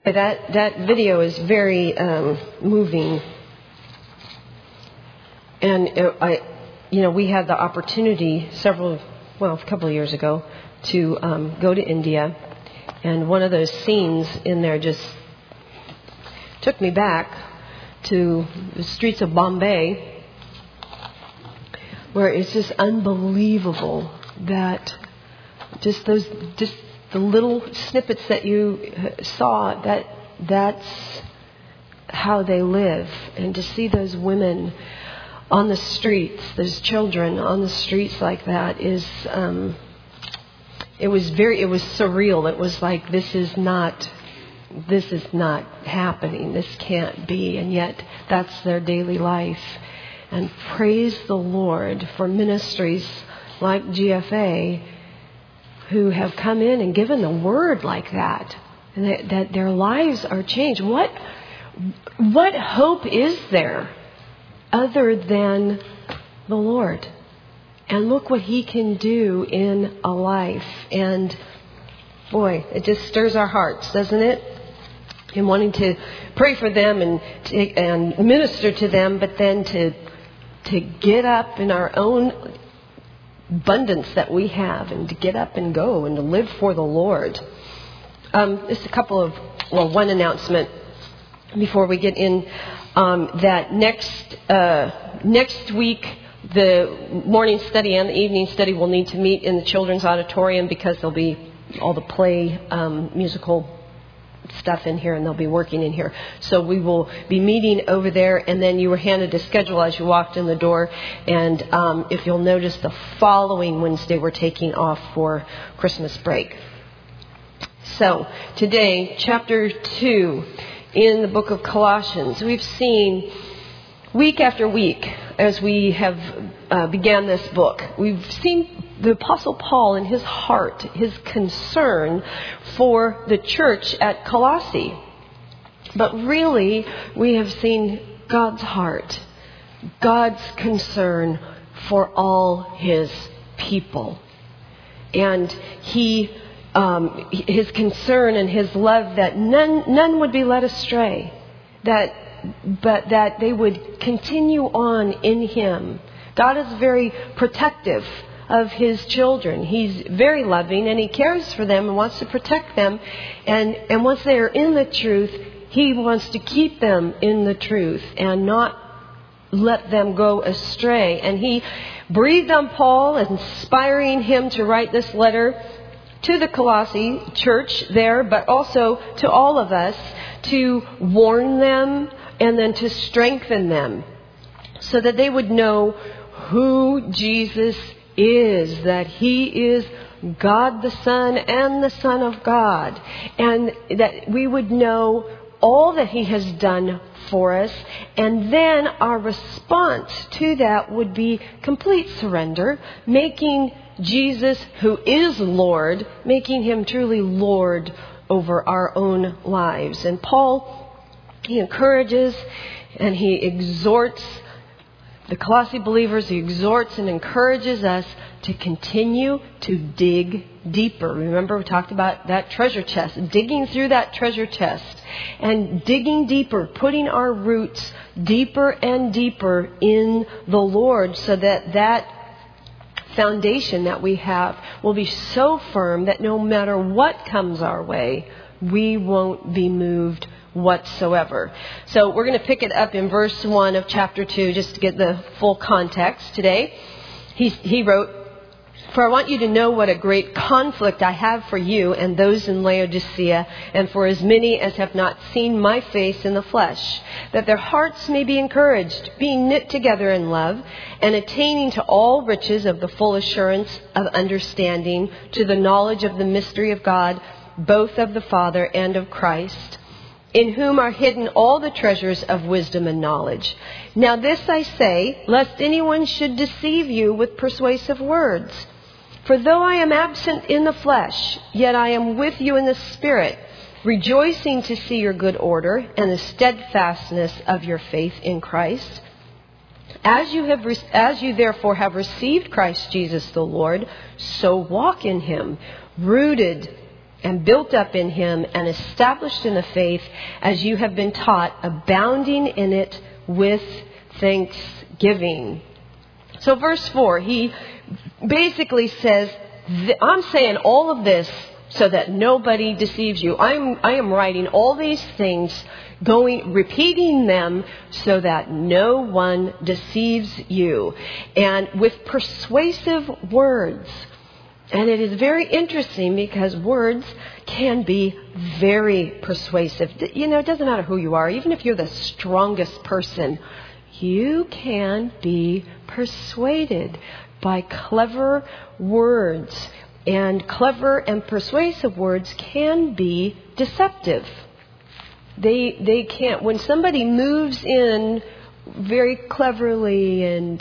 That video is very moving, and we had the opportunity a couple of years ago to go to India, and one of those scenes in there just took me back to the streets of Bombay, where it's just unbelievable that just the little snippets that you saw, that's how they live. And to see those women on the streets, those children on the streets like that is, it was surreal. It was like, this is not happening. This can't be. And yet that's their daily life. And praise the Lord for ministries like GFA who have come in and given the word like that, and that their lives are changed. What hope is there other than the Lord? And look what He can do in a life. And boy, it just stirs our hearts, doesn't it? In wanting to pray for them and minister to them, but then to get up in our own abundance that we have, and to get up and go and to live for the Lord. Just one announcement before we get in, that next week the morning study and the evening study will need to meet in the children's auditorium, because there'll be all the play musical stuff in here, and they'll be working in here. So we will be meeting over there, and then you were handed a schedule as you walked in the door. And if you'll notice, the following Wednesday we're taking off for Christmas break. So today, chapter 2 in the book of Colossians. We've seen week after week as we have began this book, we've seen the Apostle Paul and his heart, his concern for the church at Colossae. But really, we have seen God's heart, God's concern for all His people. And His concern and His love that none would be led astray, but that they would continue on in Him. God is very protective of His children. He's very loving, and He cares for them and wants to protect them. And once they are in the truth, He wants to keep them in the truth and not let them go astray. And He breathed on Paul, inspiring him to write this letter to the Colossae church there, but also to all of us, to warn them and then to strengthen them so that they would know who Jesus is, that He is God the Son and the Son of God, and that we would know all that He has done for us, and then our response to that would be complete surrender, making Jesus, who is Lord, making Him truly Lord over our own lives. And Paul, he encourages and he exhorts the Colossae believers, He exhorts and encourages us to continue to dig deeper. Remember, we talked about that treasure chest, digging through that treasure chest and digging deeper, putting our roots deeper and deeper in the Lord, so that foundation that we have will be so firm that no matter what comes our way, we won't be moved whatsoever. So we're going to pick it up in verse 1 of chapter 2 just to get the full context today. He wrote, "For I want you to know what a great conflict I have for you and those in Laodicea, and for as many as have not seen my face in the flesh, that their hearts may be encouraged, being knit together in love, and attaining to all riches of the full assurance of understanding, to the knowledge of the mystery of God, both of the Father and of Christ, in whom are hidden all the treasures of wisdom and knowledge. Now this I say, lest anyone should deceive you with persuasive words. For though I am absent in the flesh, yet I am with you in the Spirit, rejoicing to see your good order and the steadfastness of your faith in Christ. As you therefore have received Christ Jesus the Lord, so walk in Him, rooted and built up in Him and established in the faith as you have been taught, abounding in it with thanksgiving. So verse 4, he basically says, I'm saying all of this so that nobody deceives you. I am writing all these things, repeating them so that no one deceives you. And with persuasive words. And it is very interesting because words can be very persuasive. You know, it doesn't matter who you are. Even if you're the strongest person, you can be persuaded by clever words. And clever and persuasive words can be deceptive. They can't. When somebody moves in very cleverly and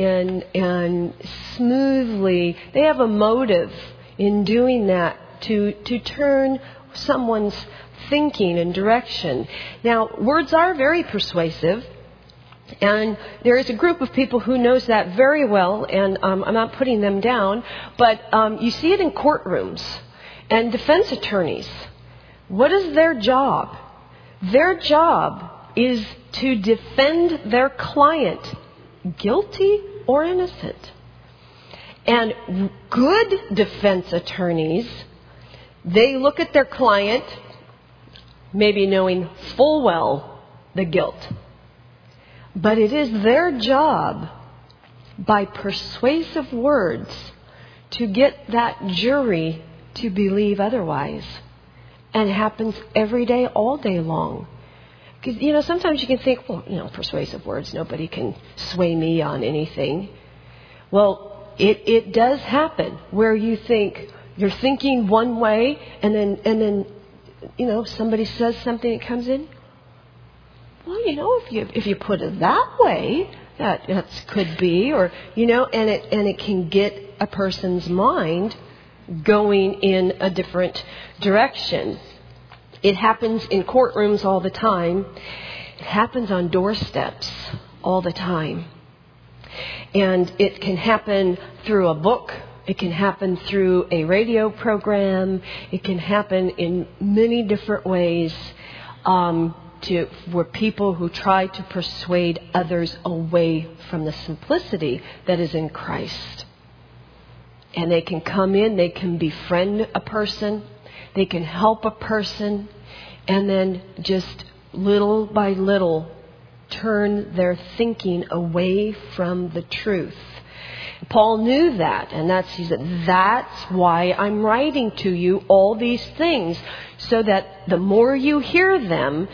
smoothly, they have a motive in doing that to turn someone's thinking and direction. Now, words are very persuasive. And there is a group of people who knows that very well, and I'm not putting them down, but you see it in courtrooms and defense attorneys. What is their job? Their job is to defend their client, guilty or innocent. And good defense attorneys, they look at their client, maybe knowing full well the guilt. But it is their job, by persuasive words, to get that jury to believe otherwise. And it happens every day, all day long. Because, you know, sometimes you can think, well, you know, persuasive words, nobody can sway me on anything. Well, it does happen where you think, you're thinking one way, and then, you know, somebody says something that comes in. Well, you know, if you put it that way, that could be, or, you know, and it can get a person's mind going in a different direction. It happens in courtrooms all the time. It happens on doorsteps all the time. And it can happen through a book. It can happen through a radio program. It can happen in many different ways. Where people who try to persuade others away from the simplicity that is in Christ. And they can come in, they can befriend a person, they can help a person, and then just little by little turn their thinking away from the truth. Paul knew that, and he said, that's why I'm writing to you all these things, so that the more you hear them,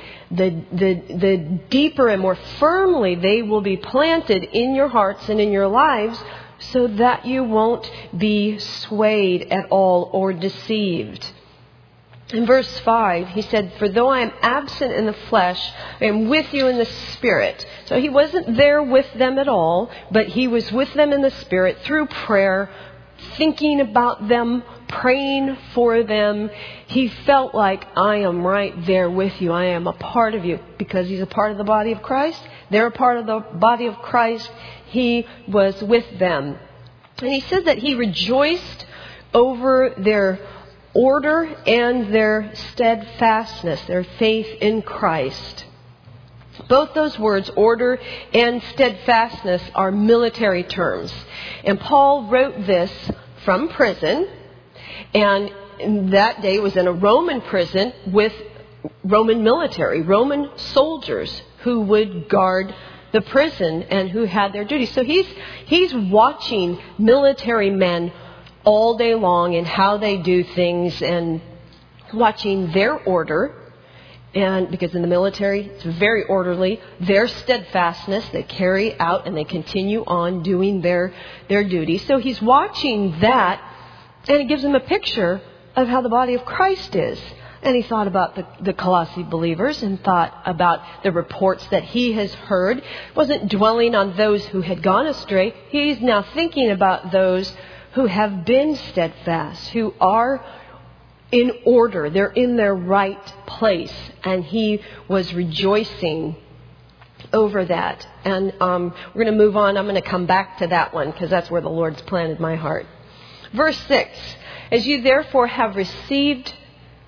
the deeper and more firmly they will be planted in your hearts and in your lives, so that you won't be swayed at all or deceived. In verse 5, he said, for though I am absent in the flesh, I am with you in the Spirit. So he wasn't there with them at all, but he was with them in the Spirit through prayer, thinking about them, praying for them. He felt like, I am right there with you. I am a part of you. Because he's a part of the body of Christ. They're a part of the body of Christ. He was with them. And he says that he rejoiced over their order and their steadfastness, their faith in Christ. Both those words, order and steadfastness, are military terms. And Paul wrote this from prison, and that day was in a Roman prison with Roman military, Roman soldiers who would guard the prison and who had their duties. So he's watching military men all day long and how they do things, and watching their order. And because in the military, it's very orderly, their steadfastness, they carry out and they continue on doing their duty. So he's watching that, and it gives him a picture of how the body of Christ is. And he thought about the Colossae believers and thought about the reports that he has heard. Wasn't dwelling on those who had gone astray. He's now thinking about those who have been steadfast, who are in order. They're in their right place. And he was rejoicing over that. And we're going to move on. I'm going to come back to that one because that's where the Lord's planted my heart. Verse 6, as you therefore have received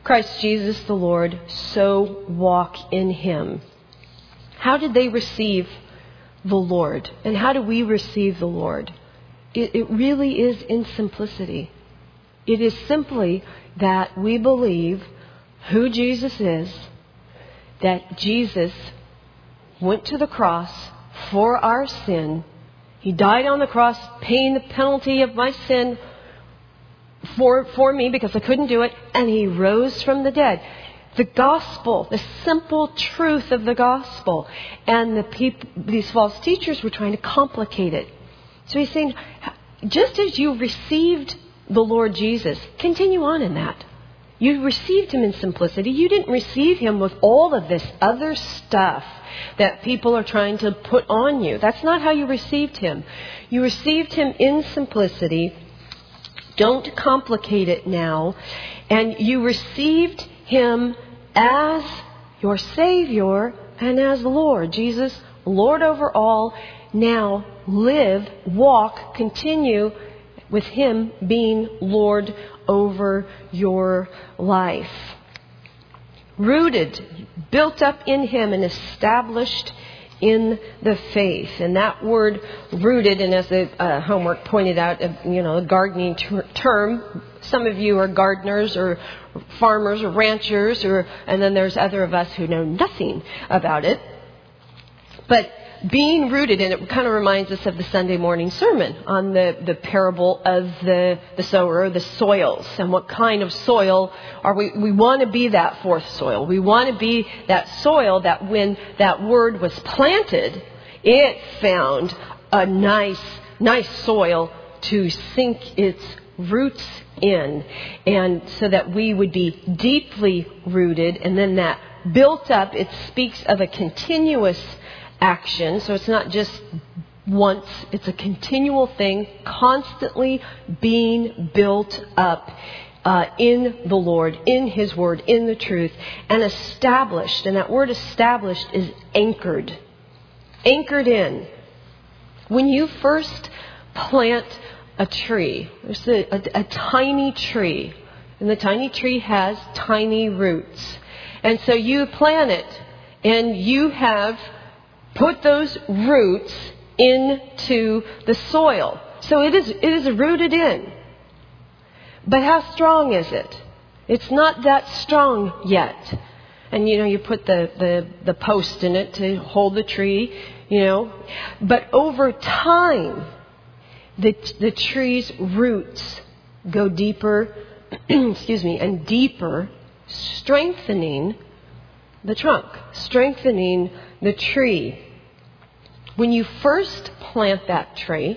Christ Jesus the Lord, so walk in Him. How did they receive the Lord? And how do we receive the Lord? It really is in simplicity. It is simply that we believe who Jesus is, that Jesus went to the cross for our sin. He died on the cross, paying the penalty of my sin for me because I couldn't do it, and He rose from the dead. The gospel, the simple truth of the gospel. And these false teachers were trying to complicate it. So He's saying, just as you received the Lord Jesus, continue on in that. You received Him in simplicity. You didn't receive Him with all of this other stuff that people are trying to put on you. That's not how you received Him. You received Him in simplicity. Don't complicate it now. And you received Him as your Savior and as Lord. Jesus, Lord over all. Now live, walk, continue with Him being Lord over your life. Rooted, built up in Him and established in the faith. And that word rooted, and as the homework pointed out, a gardening term. Some of you are gardeners or farmers or ranchers, and then there's other of us who know nothing about it. But being rooted, and it kind of reminds us of the Sunday morning sermon on the parable of the sower, the soils, and what kind of soil are we? We want to be that fourth soil. We want to be that soil that when that word was planted, it found a nice soil to sink its roots in, and so that we would be deeply rooted, and then that built up. It speaks of a continuous action. So it's not just once, it's a continual thing, constantly being built up in the Lord, in His Word, in the truth, and established. And that word established is anchored. Anchored in. When you first plant a tree, there's a tiny tree, and the tiny tree has tiny roots. And so you plant it, and you have put those roots into the soil. So it is rooted in. But how strong is it? It's not that strong yet. And you put the post in it to hold the tree, But over time, the tree's roots go deeper, and deeper, strengthening the trunk, strengthening the tree. When you first plant that tree,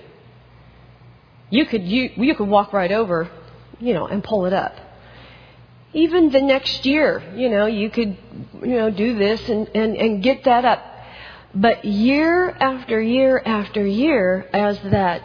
you could walk right over, and pull it up. Even the next year, you could, do this and get that up. But year after year after year, as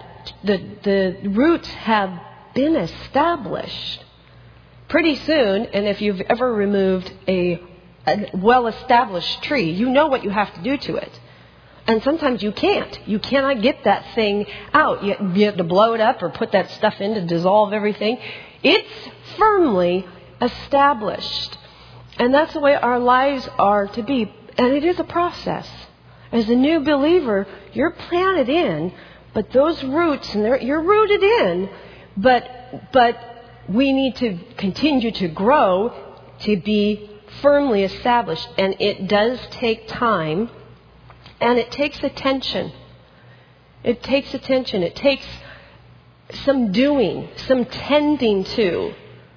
the roots have been established, pretty soon, and if you've ever removed a well-established tree, you know what you have to do to it. And sometimes you can't. You cannot get that thing out. You have to blow it up or put that stuff in to dissolve everything. It's firmly established. And that's the way our lives are to be. And it is a process. As a new believer, you're planted in, but those roots, and you're rooted in, but we need to continue to grow to be firmly established. And it does take time. And it takes attention. It takes attention. It takes some doing, some tending to.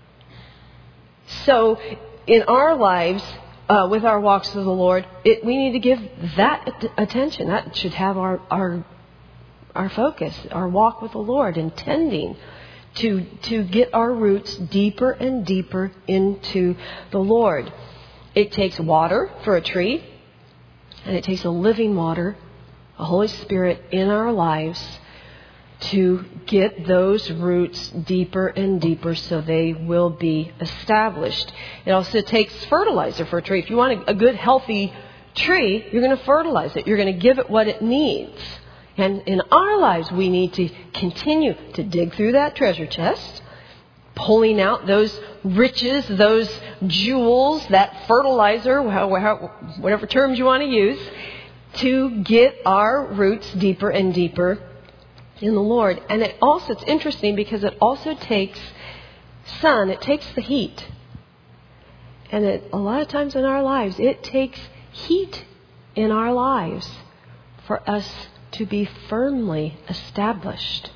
So in our lives, with our walks with the Lord, we need to give that attention. That should have our focus, our walk with the Lord, and tending to get our roots deeper and deeper into the Lord. It takes water for a tree. And it takes a living water, a Holy Spirit in our lives to get those roots deeper and deeper so they will be established. It also takes fertilizer for a tree. If you want a good, healthy tree, you're going to fertilize it. You're going to give it what it needs. And in our lives, we need to continue to dig through that treasure chest pulling out those riches, those jewels, that fertilizer, whatever terms you want to use, to get our roots deeper and deeper in the Lord. And it's interesting because it also takes sun, it takes the heat. And a lot of times in our lives, it takes heat in our lives for us to be firmly established.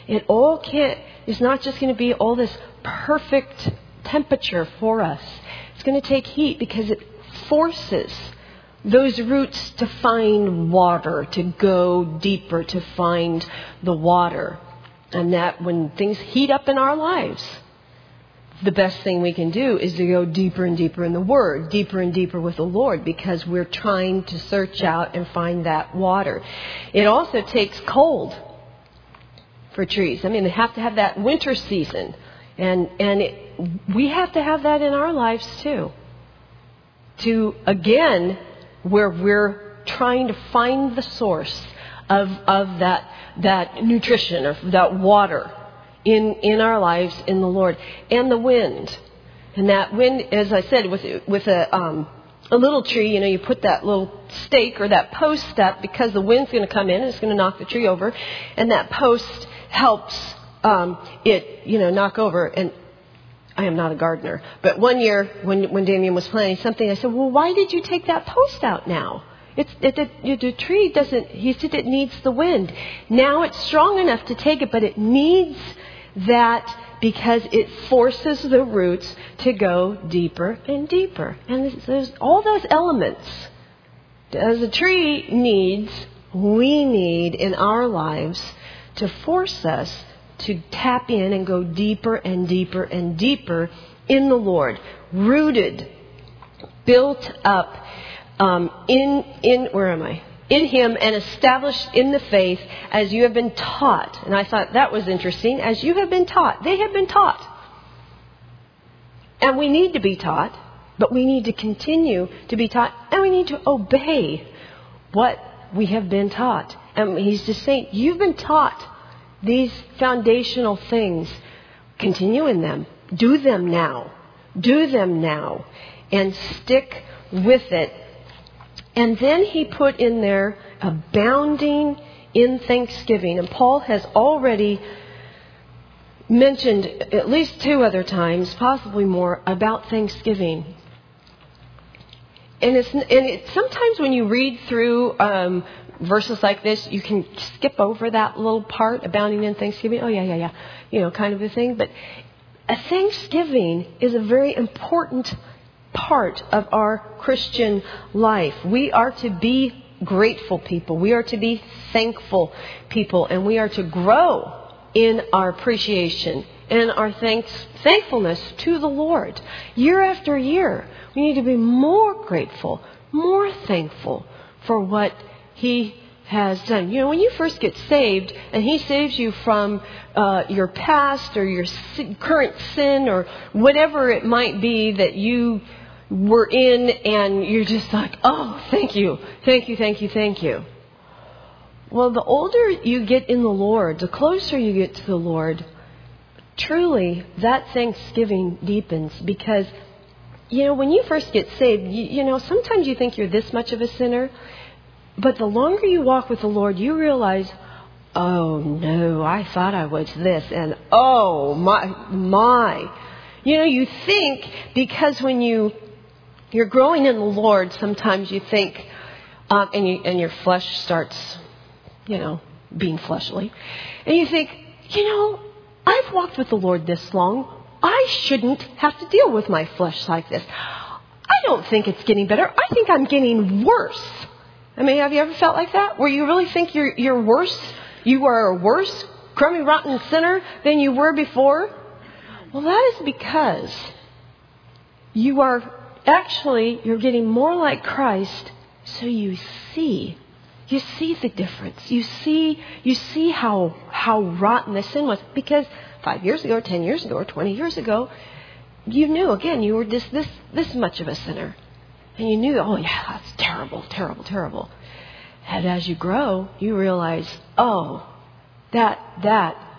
It's not just going to be all this perfect temperature for us. It's going to take heat because it forces those roots to find water, to go deeper, to find the water. And that when things heat up in our lives, the best thing we can do is to go deeper and deeper in the Word, deeper and deeper with the Lord, because we're trying to search out and find that water. It also takes cold for trees. I mean, they have to have that winter season. And we have to have that in our lives too. To, again, where we're trying to find the source of that nutrition or that water in our lives in the Lord. And the wind. And that wind, as I said, with a little tree, you put that little stake or that post up because the wind's going to come in and it's going to knock the tree over. And that post helps it, knock over. And I am not a gardener. But one year when Damien was planting something, I said, well, why did you take that post out now? The tree doesn't, he said it needs the wind. Now it's strong enough to take it, but it needs that because it forces the roots to go deeper and deeper. And there's all those elements. As a tree needs, we need in our lives to force us to tap in and go deeper and deeper and deeper in the Lord. Rooted, built up in Him and established in the faith as you have been taught. And I thought that was interesting. As you have been taught. They have been taught. And we need to be taught. But we need to continue to be taught. And we need to obey what we have been taught. And He's just saying, you've been taught these foundational things. Continue in them. Do them now. Do them now. And stick with it. And then he put in there abounding in thanksgiving. And Paul has already mentioned at least 2 other times, possibly more, about thanksgiving. And sometimes when you read through verses like this, you can skip over that little part, abounding in thanksgiving. Oh, yeah. Kind of a thing. But a thanksgiving is a very important part of our Christian life. We are to be grateful people. We are to be thankful people. And we are to grow in our appreciation and our thankfulness to the Lord. Year after year, we need to be more grateful, more thankful for what He has done. When you first get saved and He saves you from your past or your current sin or whatever it might be that you were in, and you're just like, oh, thank you. Well, the older you get in the Lord, the closer you get to the Lord, truly that thanksgiving deepens. Because, when you first get saved, sometimes you think you're this much of a sinner. But the longer you walk with the Lord, you realize, oh no, I thought I was this. And oh my. You think, because when you're growing in the Lord, sometimes you think, and your flesh starts, being fleshly. And you think, I've walked with the Lord this long. I shouldn't have to deal with my flesh like this. I don't think it's getting better. I think I'm getting worse. I mean, have you ever felt like that? Where you really think you're worse? You are a worse, crummy, rotten sinner than you were before? Well, that is because you're getting more like Christ, so you see the difference. You see how rotten the sin was. Because 5 years ago, or 10 years ago, or 20 years ago, you knew, again, you were this much of a sinner. And you knew, oh yeah, that's terrible, terrible, terrible. And as you grow, you realize, oh, that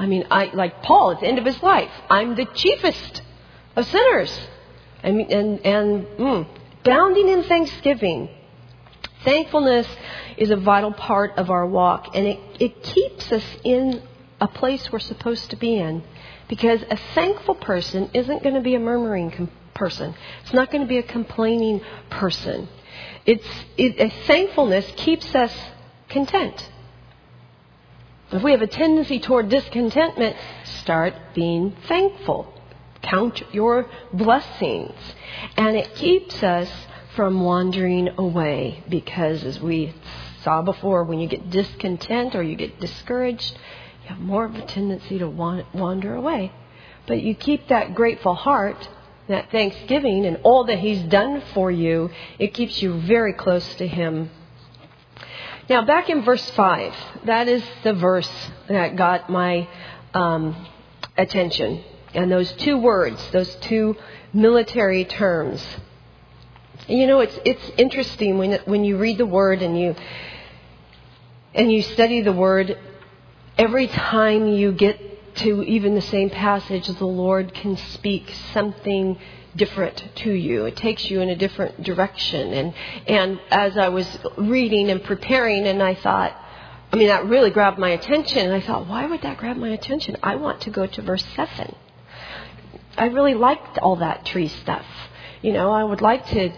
I mean, like Paul at the end of his life, I'm the chiefest of sinners. I mean, and bounding in thanksgiving. Thankfulness is a vital part of our walk, and it keeps us in a place we're supposed to be in. Because a thankful person isn't going to be a murmuring person. It's not going to be a complaining person. A thankfulness keeps us content. If we have a tendency toward discontentment, start being thankful. Count your blessings. And it keeps us from wandering away. Because as we saw before, when you get discontent or you get discouraged, you have more of a tendency to wander away. But you keep that grateful heart, that thanksgiving, and all that He's done for you, it keeps you very close to Him. Now, back in verse 5, that is the verse that got my attention. And those two words, those two military terms. And you know, it's interesting when you read the Word and you study the Word. Every time you get to even the same passage, the Lord can speak something different to you. It takes you in a different direction. And as I was reading and preparing, and I thought, that really grabbed my attention. And I thought, why would that grab my attention? I want to go to verse 7. I really liked all that tree stuff. I would like to,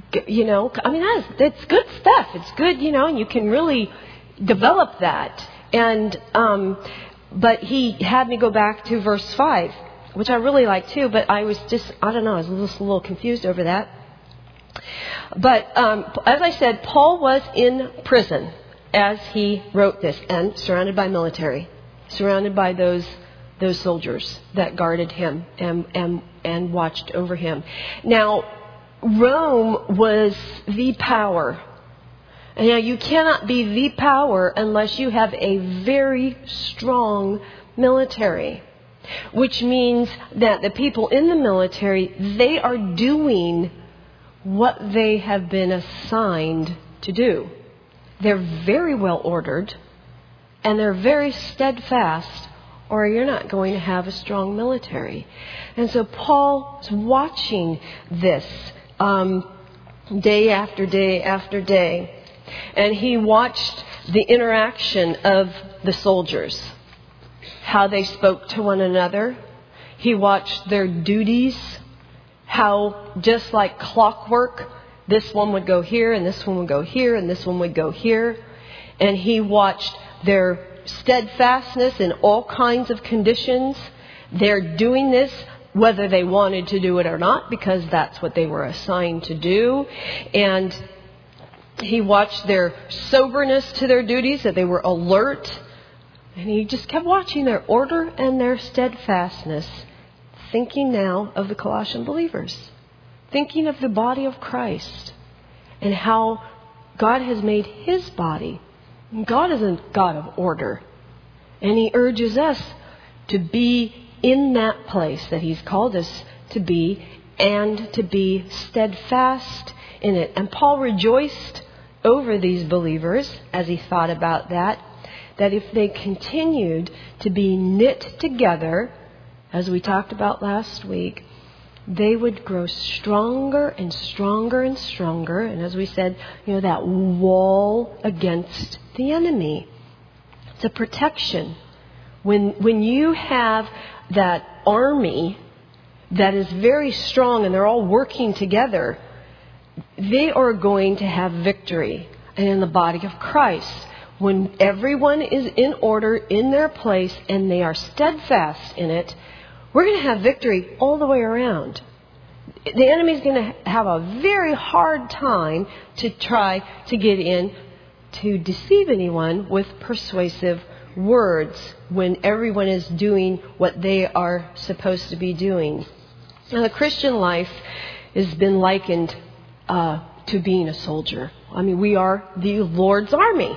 it's good stuff. It's good, and you can really develop that. And but he had me go back to verse 5, which I really like too, but I was just a little confused over that. But as I said, Paul was in prison as he wrote this, and surrounded by military, surrounded by those soldiers that guarded him and watched over him. Now, Rome was the power. Now, you cannot be the power unless you have a very strong military, which means that the people in the military, they are doing what they have been assigned to do. They're very well ordered, and they're very steadfast, or you're not going to have a strong military. And so Paul's watching this day after day after day. And he watched the interaction of the soldiers, how they spoke to one another. He watched their duties, how just like clockwork, this one would go here, and this one would go here, and this one would go here. And he watched their steadfastness in all kinds of conditions. They're doing this whether they wanted to do it or not, because that's what they were assigned to do. And he watched their soberness to their duties, that they were alert. And he just kept watching their order and their steadfastness, thinking now of the Colossian believers, thinking of the body of Christ and how God has made His body. God is a God of order. And He urges us to be in that place that He's called us to be, and to be steadfast in it. And Paul rejoiced over these believers as he thought about that if they continued to be knit together, as we talked about last week, they would grow stronger and stronger and stronger. And as we said, that wall against the enemy. It's a protection. When you have that army that is very strong and they're all working together, they are going to have victory. And in the body of Christ, when everyone is in order, in their place, and they are steadfast in it, we're going to have victory all the way around. The enemy's going to have a very hard time to try to get in to deceive anyone with persuasive words when everyone is doing what they are supposed to be doing. Now, the Christian life has been likened to being a soldier. We are the Lord's army.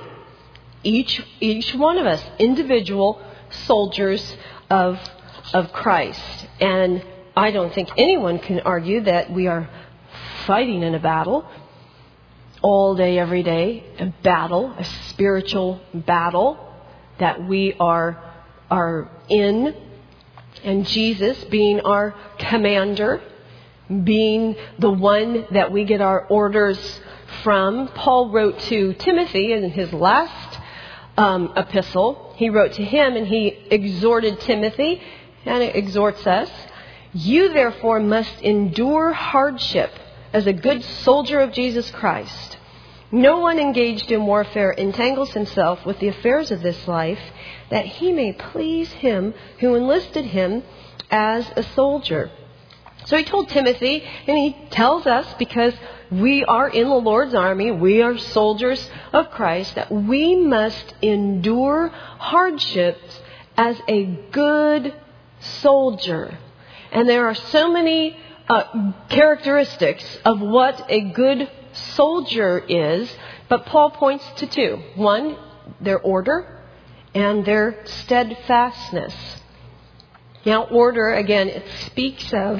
Each one of us, individual soldiers of Christ. And I don't think anyone can argue that we are fighting in a battle all day, every day, a spiritual battle, that we are are in, and Jesus being our commander, being the one that we get our orders from. Paul wrote to Timothy in his last epistle. He wrote to him and he exhorted Timothy, and it exhorts us. You therefore must endure hardship as a good soldier of Jesus Christ. No one engaged in warfare entangles himself with the affairs of this life, that he may please him who enlisted him as a soldier. So he told Timothy, and he tells us, because we are in the Lord's army, we are soldiers of Christ, that we must endure hardships as a good soldier. And there are so many characteristics of what a good soldier is, but Paul points to two. One, their order, and their steadfastness. Now, order, again, it speaks of,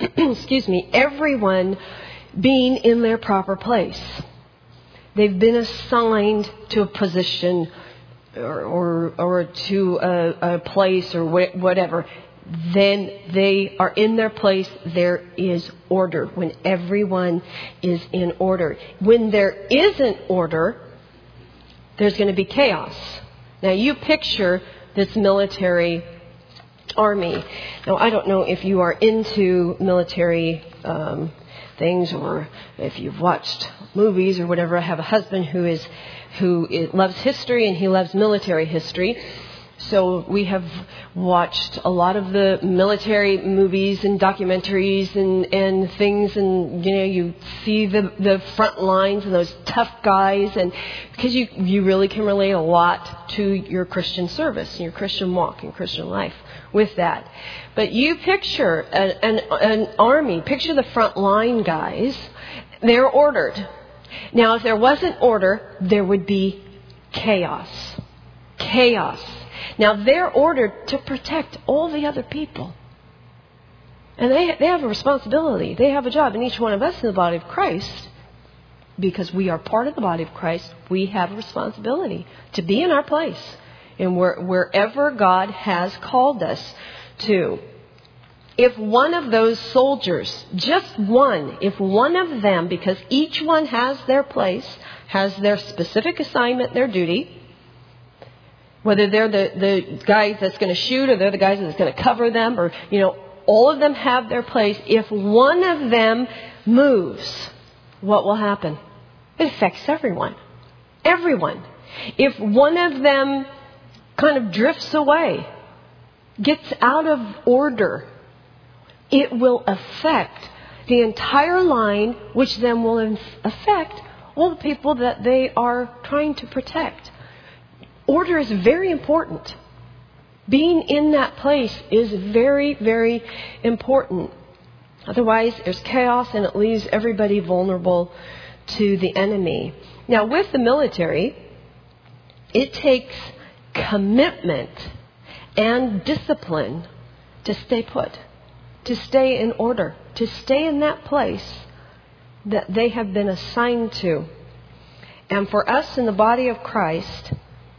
everyone being in their proper place. They've been assigned to a position or to a place or whatever. Then they are in their place. There is order when everyone is in order. When there isn't order, there's going to be chaos. Now you picture this military army. Now I don't know if you are into military things or if you've watched movies or whatever. I have a husband who loves history and he loves military history. So we have watched a lot of the military movies and documentaries and things, and you see the front lines and those tough guys, and because you really can relate a lot to your Christian service and your Christian walk and Christian life with that. But you picture an army, picture the front line guys. They're ordered. Now, if there wasn't order, there would be chaos. Chaos. Now, they're ordered to protect all the other people. And they have a responsibility. They have a job. And each one of us in the body of Christ, because we are part of the body of Christ, we have a responsibility to be in our place and wherever God has called us to. If one of those soldiers, just one, if one of them, because each one has their place, has their specific assignment, their duty, whether they're the guys that's going to shoot or they're the guys that's going to cover them, or, all of them have their place. If one of them moves, what will happen? It affects everyone. Everyone. If one of them kind of drifts away, gets out of order, it will affect the entire line, which then will affect all the people that they are trying to protect. Order is very important. Being in that place is very, very important. Otherwise, there's chaos and it leaves everybody vulnerable to the enemy. Now, with the military, it takes commitment and discipline to stay put, to stay in order, to stay in that place that they have been assigned to. And for us in the body of Christ,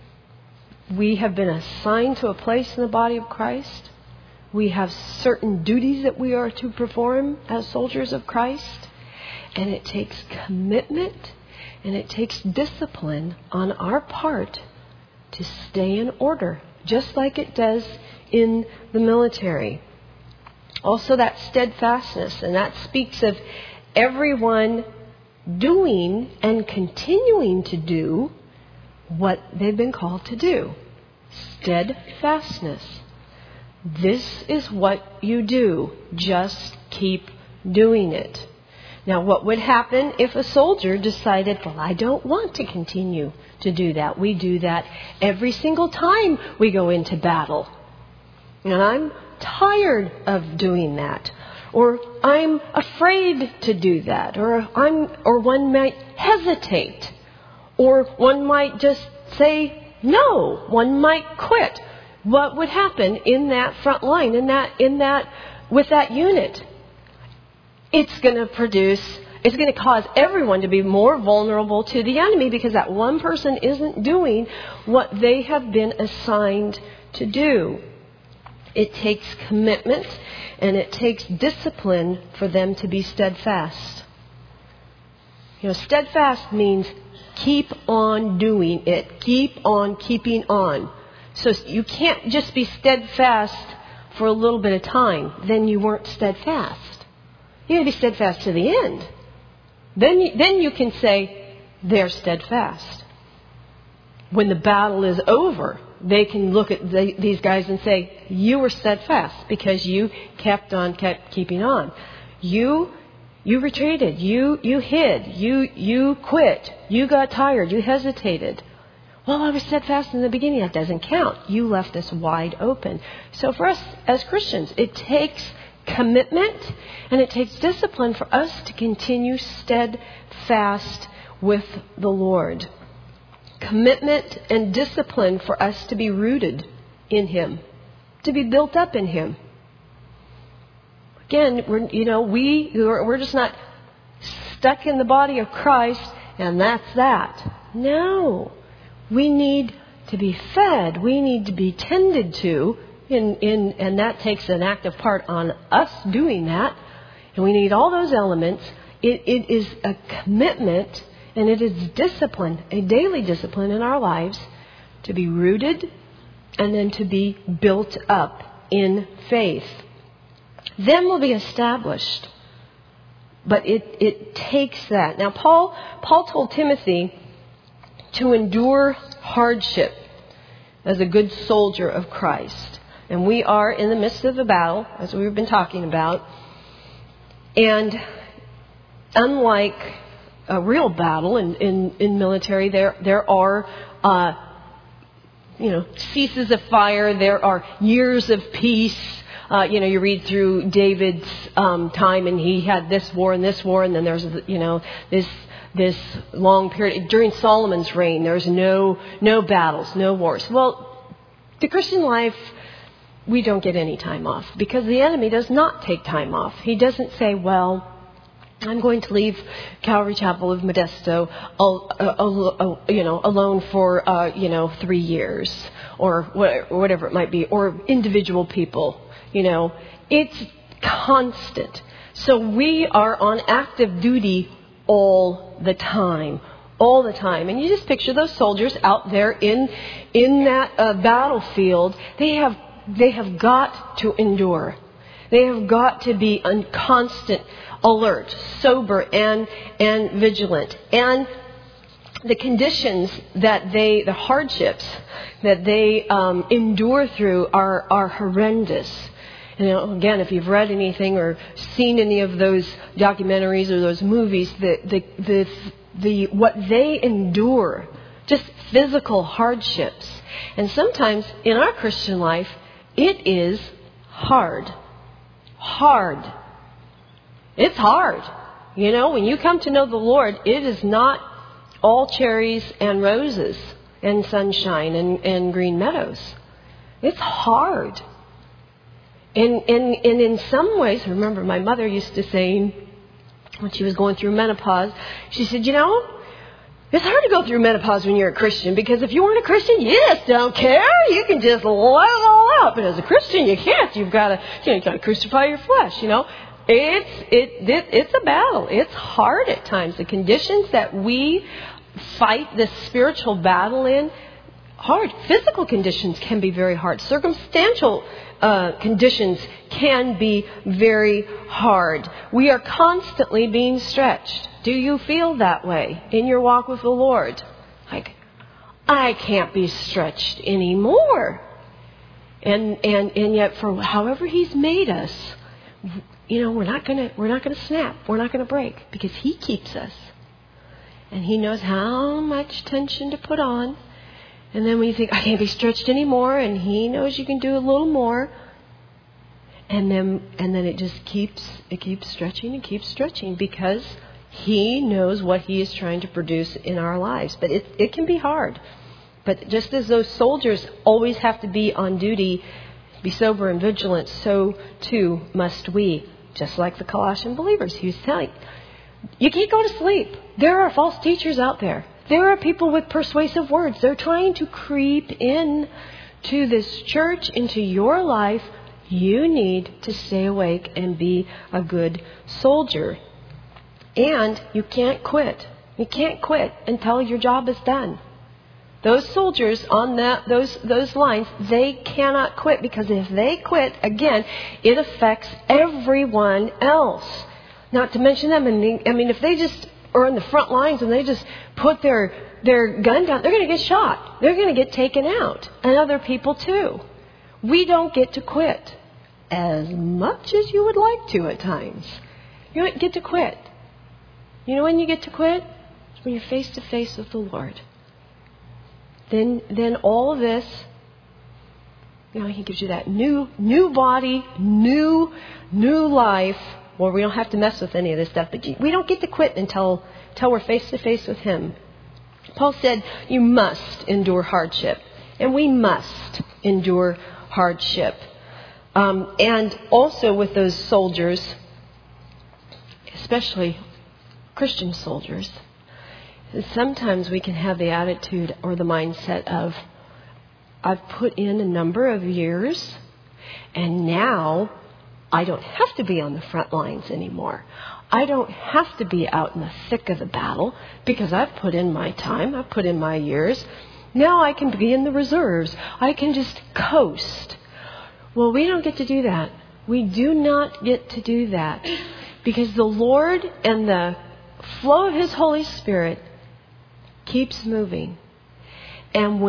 we have been assigned to a place in the body of Christ. We have certain duties that we are to perform as soldiers of Christ. And it takes commitment and it takes discipline on our part to stay in order, just like it does in the military. Also that steadfastness, and that speaks of everyone doing and continuing to do what they've been called to do. Steadfastness. This is what you do. Just keep doing it. Now, what would happen if a soldier decided, well, I don't want to continue to do that? We do that every single time we go into battle. And I'm tired of doing that. Or I'm afraid to do that. Or one might hesitate. Or one might just say no. One might quit. What would happen in that front line, with that unit? It's going to cause everyone to be more vulnerable to the enemy, because that one person isn't doing what they have been assigned to do. It takes commitment and it takes discipline for them to be steadfast. Steadfast means keep on doing it. Keep on keeping on. So you can't just be steadfast for a little bit of time. Then you weren't steadfast. You got to be steadfast to the end. Then you can say they're steadfast. When the battle is over, they can look at these guys and say, you were steadfast because you kept keeping on. You retreated. You hid. You quit. You got tired. You hesitated. Well, I was steadfast in the beginning. That doesn't count. You left us wide open. So for us as Christians, it takes commitment and it takes discipline for us to continue steadfast with the Lord. Commitment and discipline for us to be rooted in Him, to be built up in Him. Again, we're just not stuck in the body of Christ and that's that. No, we need to be fed. We need to be tended to, and that takes an active part on us doing that. And we need all those elements. It is a commitment. And it is discipline, a daily discipline in our lives to be rooted and then to be built up in faith. Then we'll be established. But it takes that. Now, Paul told Timothy to endure hardship as a good soldier of Christ. And we are in the midst of a battle, as we've been talking about. And unlike a real battle in military, there are ceases of fire. There are years of peace. You read through David's time, and he had this war, and then there's this long period during Solomon's reign. There's no battles, no wars. Well, the Christian life, we don't get any time off because the enemy does not take time off. He doesn't say, well, I'm going to leave Calvary Chapel of Modesto, alone for 3 years, or whatever it might be, or individual people. It's constant. So we are on active duty all the time. And you just picture those soldiers out there in that battlefield. They have got to endure. They have got to be on constant alert, sober, and vigilant. And the conditions the hardships that they endure through are horrendous. Again, if you've read anything or seen any of those documentaries or those movies, the what they endure, just physical hardships. And sometimes in our Christian life, it is hard. It's hard. When you come to know the Lord, it is not all cherries and roses and sunshine and green meadows. It's hard. And in some ways, I remember my mother used to say, when she was going through menopause, she said, it's hard to go through menopause when you're a Christian, because if you weren't a Christian, you just don't care. You can just let it all out. But as a Christian, you can't. You've got to crucify your flesh. It's a battle. It's hard at times. The conditions that we fight this spiritual battle in, hard. Physical conditions can be very hard. Circumstantial conditions can be very hard. We are constantly being stretched. Do you feel that way in your walk with the Lord? Like, I can't be stretched anymore. And yet, for however He's made us, we're not gonna snap. We're not gonna break, because He keeps us, and He knows how much tension to put on. And then when you think, I can't be stretched anymore, and He knows you can do a little more, and then it just keeps stretching and keeps stretching, because He knows what He is trying to produce in our lives. But it can be hard. But just as those soldiers always have to be on duty, be sober and vigilant, so too must we. Just like the Colossian believers, He was telling, you can't go to sleep. There are false teachers out there. There are people with persuasive words. They're trying to creep in to this church, into your life, you need to stay awake and be a good soldier. And you can't quit. You can't quit until your job is done. Those soldiers on those lines, they cannot quit, because if they quit, again, it affects everyone else. Not to mention them. If they just are on the front lines and they just put their gun down, they're going to get shot. They're going to get taken out. And other people too. We don't get to quit as much as you would like to at times. You don't get to quit. You know when you get to quit? It's when you're face to face with the Lord. Then all of this, He gives you that new body, new life. Well, we don't have to mess with any of this stuff, but we don't get to quit until we're face to face with Him. Paul said, you must endure hardship. And we must endure hardship. And also with those soldiers, especially Christian soldiers, sometimes we can have the attitude or the mindset of, I've put in a number of years, and now I don't have to be on the front lines anymore. I don't have to be out in the thick of the battle because I've put in my time, I've put in my years. Now I can be in the reserves. I can just coast. Well, we don't get to do that. We do not get to do that, because the Lord and the flow of His Holy Spirit keeps moving. And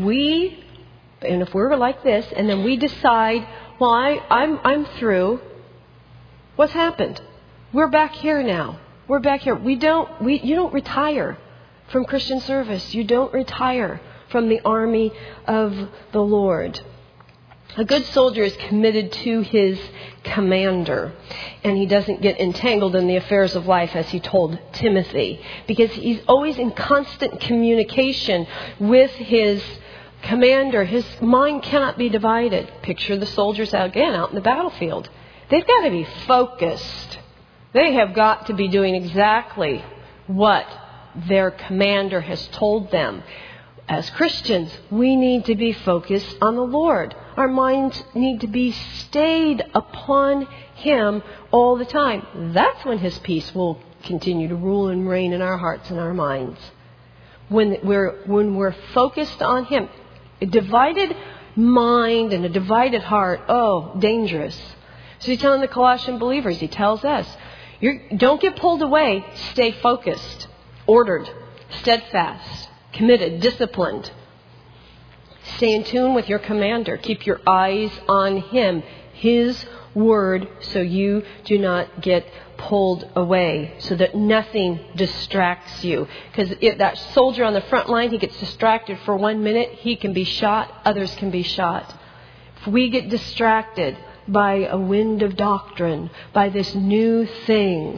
if we're like this, and then we decide, well, I'm through, what's happened? We're back here now. We're back here. You don't retire from Christian service. You don't retire from the army of the Lord. A good soldier is committed to his commander, and he doesn't get entangled in the affairs of life, as he told Timothy, because he's always in constant communication with his commander. His mind cannot be divided. Picture the soldiers out in the battlefield. They've got to be focused. They have got to be doing exactly what their commander has told them. As Christians, we need to be focused on the Lord. Our minds need to be stayed upon Him all the time. That's when His peace will continue to rule and reign in our hearts and our minds. When we're focused on Him. A divided mind and a divided heart, dangerous. So He's telling the Colossian believers, He tells us, don't get pulled away, stay focused, ordered, steadfast, committed, disciplined. Stay in tune with your commander. Keep your eyes on Him, His word, so you do not get pulled away, so that nothing distracts you. Because if that soldier on the front line, he gets distracted for 1 minute, he can be shot, others can be shot. If we get distracted by a wind of doctrine, by this new thing,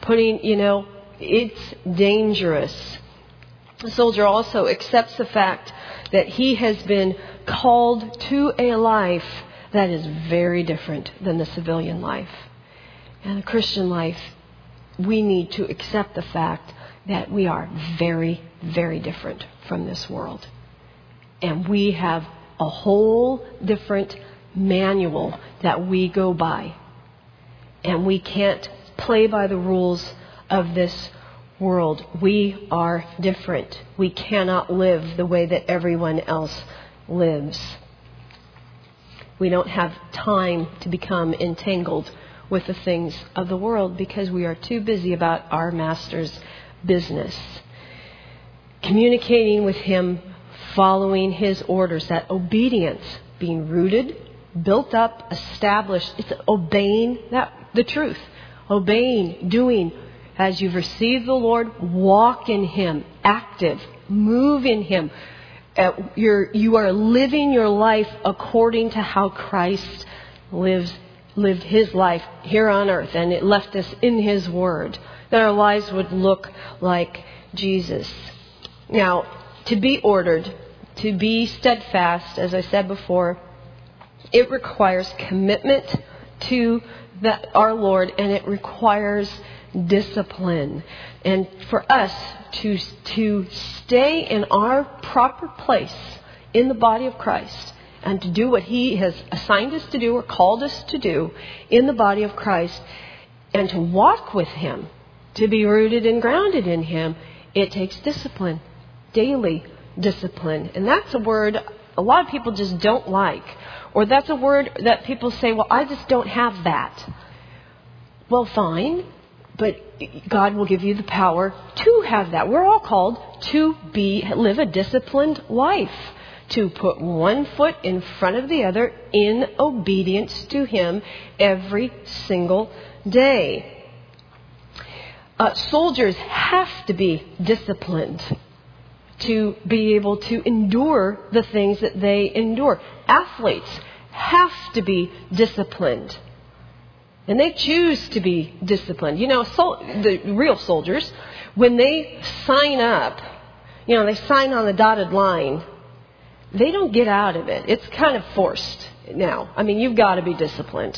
it's dangerous. The soldier also accepts the fact that he has been called to a life that is very different than the civilian life. And the Christian life, we need to accept the fact that we are very, very different from this world. And we have a whole different manual that we go by. And we can't play by the rules of this world. We are different. We cannot live the way that everyone else lives. We don't have time to become entangled with the things of the world because we are too busy about our Master's business. Communicating with Him, following His orders, that obedience, being rooted, built up, established. It's obeying the truth. Obeying, doing. As you've received the Lord, walk in Him, active, move in Him. You are living your life according to how Christ lived His life here on earth, and it left us in His Word, that our lives would look like Jesus. Now, to be ordered, to be steadfast, as I said before, it requires commitment to our Lord, and it requires discipline. And for us to stay in our proper place in the body of Christ and to do what He has assigned us to do or called us to do in the body of Christ, and to walk with Him, to be rooted and grounded in Him, it takes discipline, daily discipline. And that's a word a lot of people just don't like. Or that's a word that people say, well, I just don't have that. Well, fine, but God will give you the power to have that. We're all called to live a disciplined life, to put one foot in front of the other in obedience to Him every single day. Soldiers have to be disciplined to be able to endure the things that they endure. Athletes have to be disciplined. And they choose to be disciplined. You know, the real soldiers, when they sign up, you know, they sign on the dotted line, they don't get out of it. It's kind of forced now. I mean, you've got to be disciplined.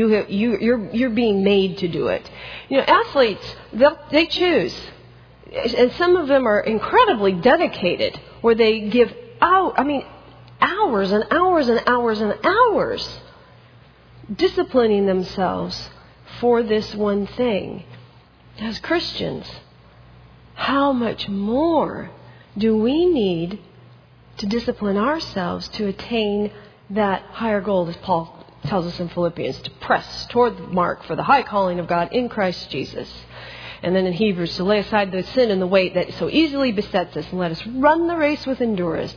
You're being made to do it. You know, athletes, they choose. And some of them are incredibly dedicated, where they give hours and hours and hours and hours disciplining themselves for this one thing. As Christians, how much more do we need to discipline ourselves to attain that higher goal, as Paul tells us in Philippians, to press toward the mark for the high calling of God in Christ Jesus. And then in Hebrews, to lay aside the sin and the weight that so easily besets us, and let us run the race with endurance,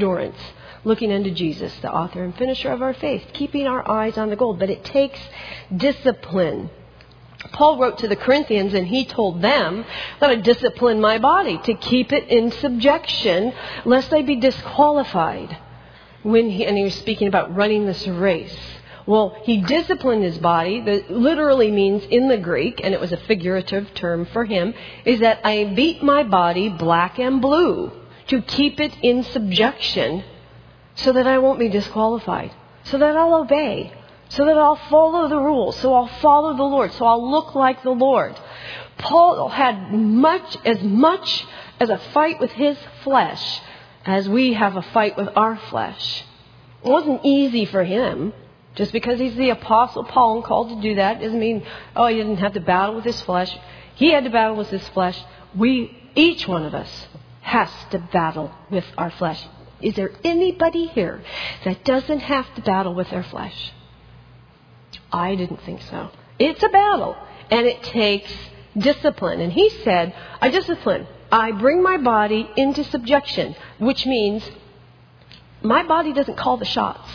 looking unto Jesus, the author and finisher of our faith, keeping our eyes on the goal. But it takes discipline. Paul wrote to the Corinthians, and he told them that I discipline my body to keep it in subjection, lest I be disqualified. And he was speaking about running this race. Well, he disciplined his body. That literally means in the Greek, and it was a figurative term for him, is that I beat my body black and blue to keep it in subjection so that I won't be disqualified, so that I'll obey, so that I'll follow the rules, so I'll follow the Lord, so I'll look like the Lord. Paul had as much as a fight with his flesh as we have a fight with our flesh. It wasn't easy for him. Just because he's the Apostle Paul and called to do that doesn't mean, he didn't have to battle with his flesh. He had to battle with his flesh. Each one of us has to battle with our flesh. Is there anybody here that doesn't have to battle with their flesh? I didn't think so. It's a battle, and it takes discipline. And he said, I discipline. I bring my body into subjection, which means my body doesn't call the shots.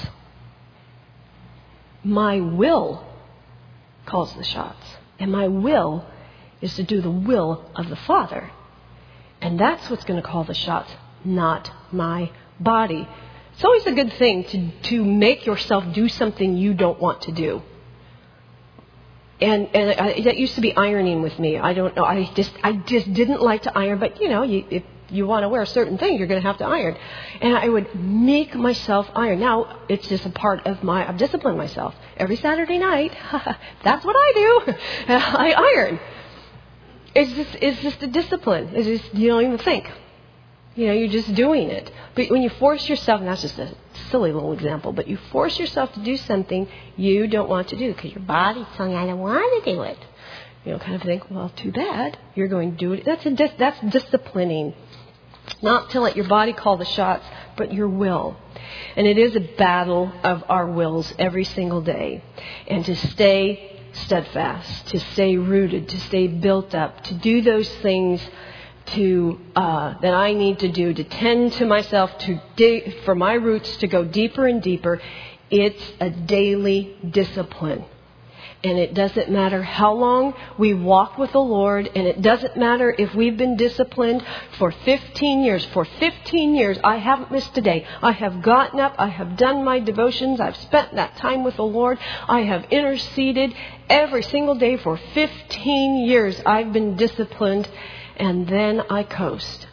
My will calls the shots. And my will is to do the will of the Father. And that's what's going to call the shots, not my body. It's always a good thing to make yourself do something you don't want to do. And that used to be ironing with me. I don't know. I just didn't like to iron. But, if you want to wear certain things, you're going to have to iron. And I would make myself iron. Now, it's just a part of I've disciplined myself. Every Saturday night, that's what I do. I iron. It's just a discipline. It's just, you don't even think. You're just doing it. But when you force yourself, and that's just a silly little example, but you force yourself to do something you don't want to do because your body's saying, I don't want to do it. Kind of think, well, too bad. You're going to do it. That's disciplining. Not to let your body call the shots, but your will. And it is a battle of our wills every single day. And to stay steadfast, to stay rooted, to stay built up, to do those things that I need to do, to tend to myself, for my roots to go deeper and deeper. It's a daily discipline. And it doesn't matter how long we walk with the Lord, and it doesn't matter if we've been disciplined for 15 years. For 15 years, I haven't missed a day. I have gotten up, I have done my devotions, I've spent that time with the Lord, I have interceded every single day for 15 years. I've been disciplined, and then I coast.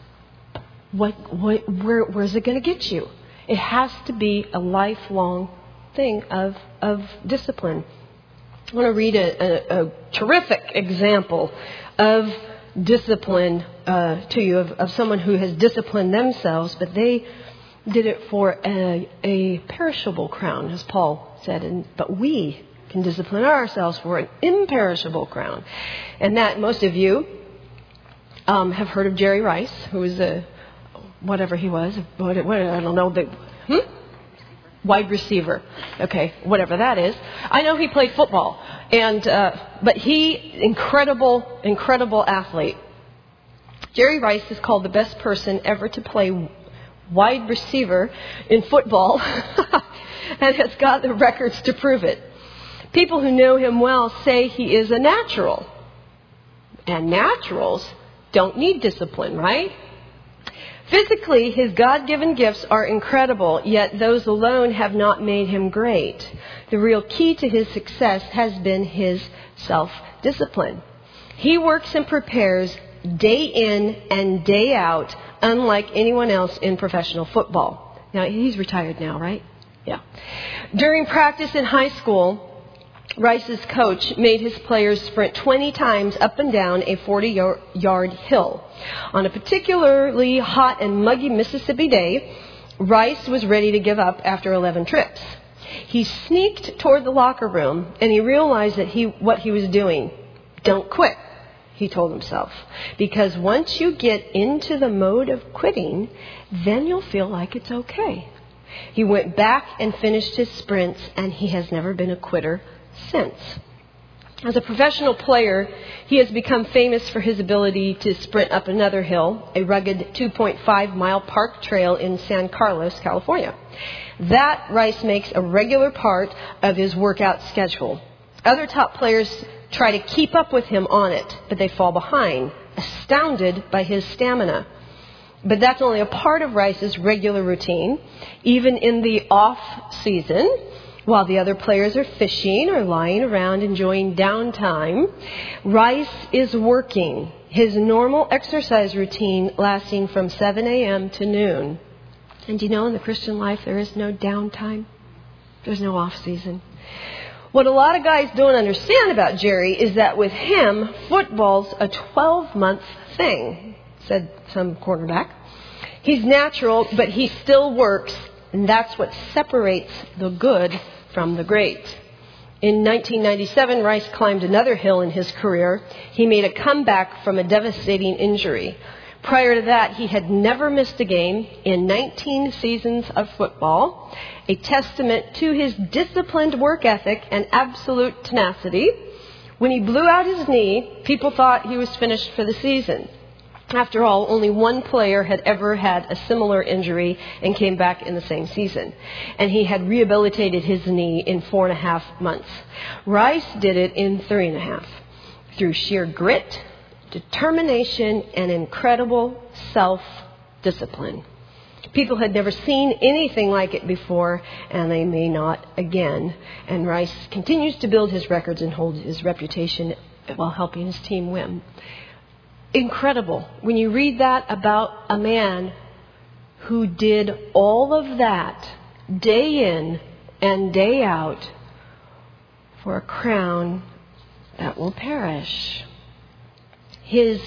Where's it going to get you? It has to be a lifelong thing of discipline. I want to read a terrific example of discipline to you, of someone who has disciplined themselves, but they did it for a perishable crown, as Paul said, but we can discipline ourselves for an imperishable crown. And that most of you have heard of Jerry Rice, who was whatever he was, I don't know, wide receiver. Okay, whatever that is. I know he played football, but incredible athlete. Jerry Rice is called the best person ever to play wide receiver in football and has got the records to prove it. People who know him well say he is a natural. And naturals don't need discipline, right? Physically, his God-given gifts are incredible, yet those alone have not made him great. The real key to his success has been his self-discipline. He works and prepares day in and day out, unlike anyone else in professional football. Now, he's retired now, right? Yeah. During practice in high school, Rice's coach made his players sprint 20 times up and down a 40-yard hill. On a particularly hot and muggy Mississippi day, Rice was ready to give up after 11 trips. He sneaked toward the locker room, and he realized what he was doing. Don't quit, he told himself, because once you get into the mode of quitting, then you'll feel like it's okay. He went back and finished his sprints, and he has never been a quitter since. As a professional player, he has become famous for his ability to sprint up another hill, a rugged 2.5-mile park trail in San Carlos, California. That Rice makes a regular part of his workout schedule. Other top players try to keep up with him on it, but they fall behind, astounded by his stamina. But that's only a part of Rice's regular routine. Even in the off-season, while the other players are fishing or lying around enjoying downtime, Rice is working, his normal exercise routine lasting from 7 a.m. to noon. And you know, in the Christian life, there is no downtime. There's no off-season. What a lot of guys don't understand about Jerry is that with him, football's a 12-month thing, said some cornerback. He's natural, but he still works, and that's what separates the good from the great. In 1997, Rice climbed another hill in his career. He made a comeback from a devastating injury. Prior to that, he had never missed a game in 19 seasons of football, a testament to his disciplined work ethic and absolute tenacity. When he blew out his knee, people thought he was finished for the season. After all, only one player had ever had a similar injury and came back in the same season. And he had rehabilitated his knee in 4.5 months. Rice did it in 3.5 through sheer grit, determination, and incredible self-discipline. People had never seen anything like it before, and they may not again. And Rice continues to build his records and hold his reputation while helping his team win. Incredible. When you read that about a man who did all of that day in and day out for a crown that will perish. His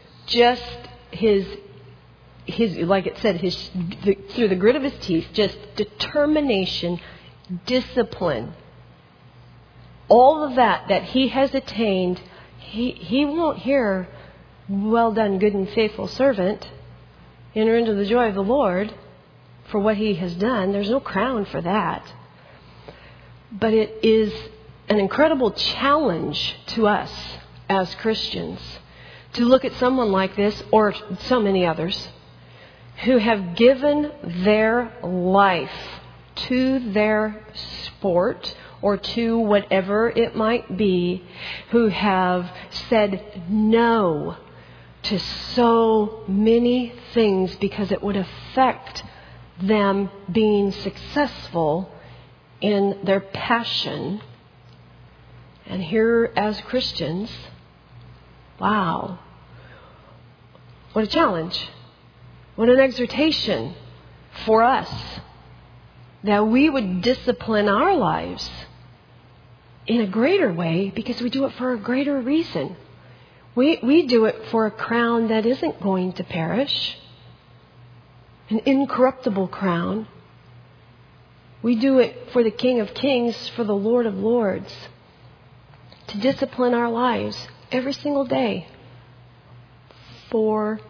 like it said, through the grit of his teeth, just determination, discipline, all of that he has attained, he won't hear, "Well done, good and faithful servant. Enter into the joy of the Lord," for what he has done. There's no crown for that. But it is an incredible challenge to us as Christians to look at someone like this, or so many others, who have given their life to their sport or to whatever it might be, who have said no to so many things because it would affect them being successful in their passion. And here as Christians, wow, what a challenge. What an exhortation for us that we would discipline our lives in a greater way because we do it for a greater reason. We do it for a crown that isn't going to perish. an incorruptible crown. We do it for the King of Kings, for the Lord of Lords, to discipline our lives every single day, forever.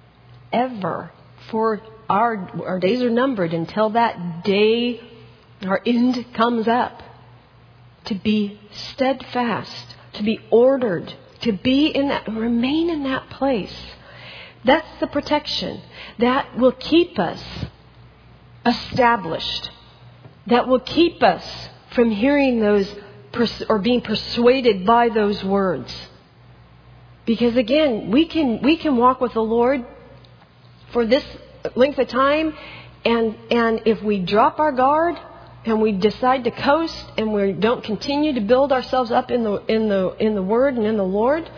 For our days are numbered until that day, our end comes up. To be steadfast, to be ordered, to be in that, remain in that place. That's the protection that will keep us established. That will keep us from hearing those or being persuaded by those words. Because again, we can walk with the Lord for this length of time, and if we drop our guard and we decide to coast and we don't continue to build ourselves up in the Word and in the Lord,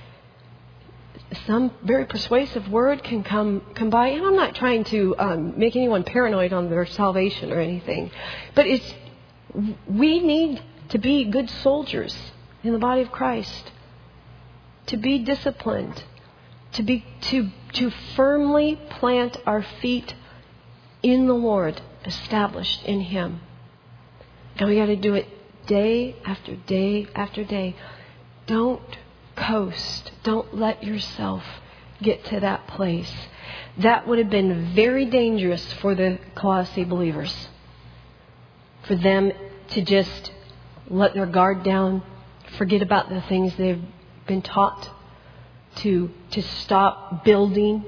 some very persuasive word can come by. And I'm not trying to make anyone paranoid on their salvation or anything, but we need to be good soldiers in the body of Christ, to be disciplined, to firmly plant our feet in the Lord, established in Him. And we got to do it day after day after day. Don't coast. Don't let yourself get to that place. That would have been very dangerous for the Colossae believers. For them to just let their guard down, forget about the things they've been taught, to stop building,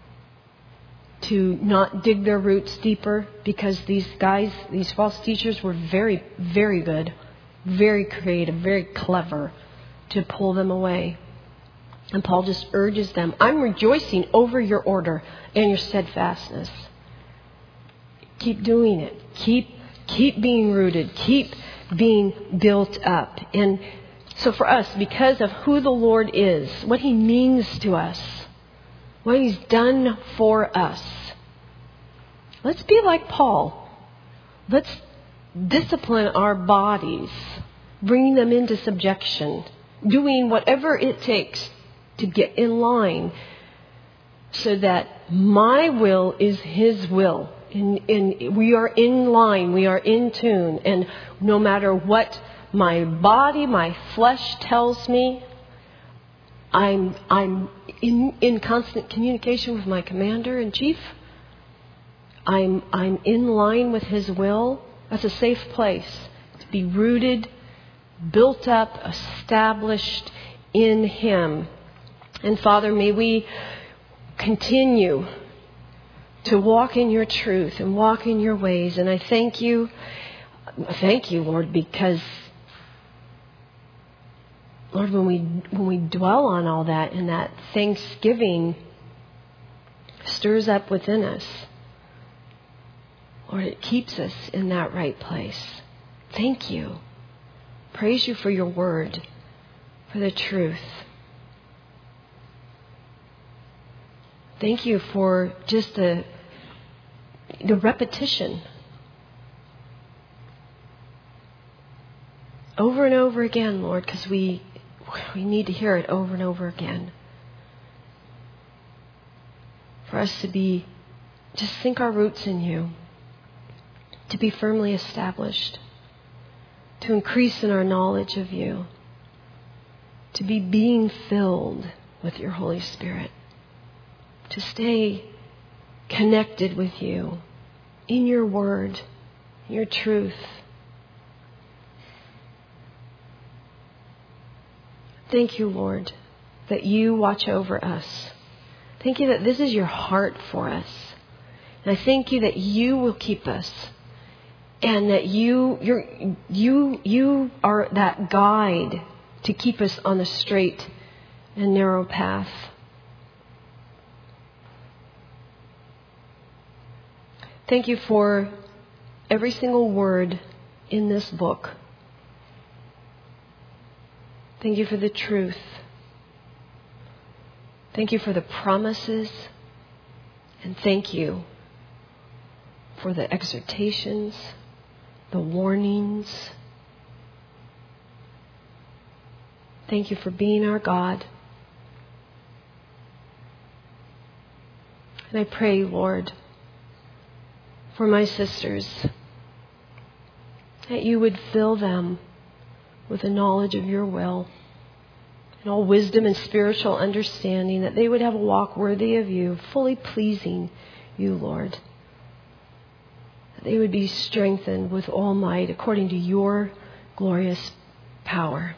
to not dig their roots deeper, because these false teachers were very, very good, very creative, very clever to pull them away. And Paul just urges them, I'm rejoicing over your order and your steadfastness. Keep doing it. Keep being rooted. Keep being built up. And so for us, because of who the Lord is, what He means to us, what He's done for us, let's be like Paul. Let's discipline our bodies, bringing them into subjection, doing whatever it takes to get in line so that my will is His will. And we are in line, we are in tune. And no matter what my body, my flesh tells me, I'm in constant communication with my commander-in-chief. I'm in line with His will. That's a safe place to be rooted, built up, established in Him. And Father, may we continue to walk in your truth and walk in your ways. And I thank you, Lord, because, Lord, when we dwell on all that, and that thanksgiving stirs up within us, Lord, it keeps us in that right place. Thank you. Praise you for your word, for the truth. Thank you for just the repetition over and over again, Lord, because we need to hear it over and over again. For us to just sink our roots in you, to be firmly established, to increase in our knowledge of you, to be being filled with your Holy Spirit, to stay connected with you in your word, your truth. Thank you, Lord, that you watch over us. Thank you that this is your heart for us. And I thank you that you will keep us, and that you are that guide to keep us on the straight and narrow path. Thank you for every single word in this book. Thank you for the truth. Thank you for the promises. And thank you for the exhortations, the warnings. Thank you for being our God. And I pray, Lord, for my sisters, that you would fill them with the knowledge of your will and all wisdom and spiritual understanding, that they would have a walk worthy of you, fully pleasing you, Lord. That they would be strengthened with all might according to your glorious power,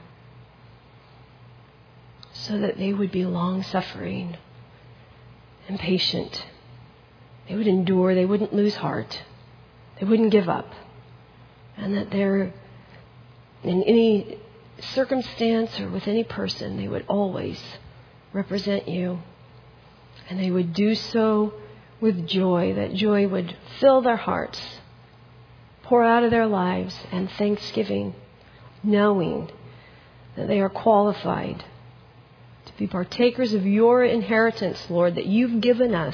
so that they would be long-suffering and patient. They would endure. They wouldn't lose heart. They wouldn't give up. And that they're, in any circumstance or with any person, they would always represent you. And they would do so with joy. That joy would fill their hearts, pour out of their lives, and thanksgiving, knowing that they are qualified to be partakers of your inheritance, Lord, that you've given us.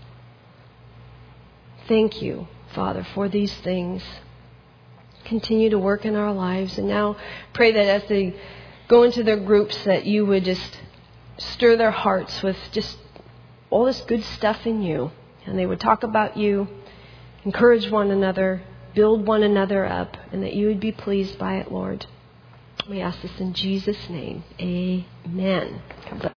Thank you, Father, for these things. Continue to work in our lives. And now pray that as they go into their groups, that you would just stir their hearts with just all this good stuff in you. And they would talk about you, encourage one another, build one another up, and that you would be pleased by it, Lord. We ask this in Jesus' name. Amen. God bless.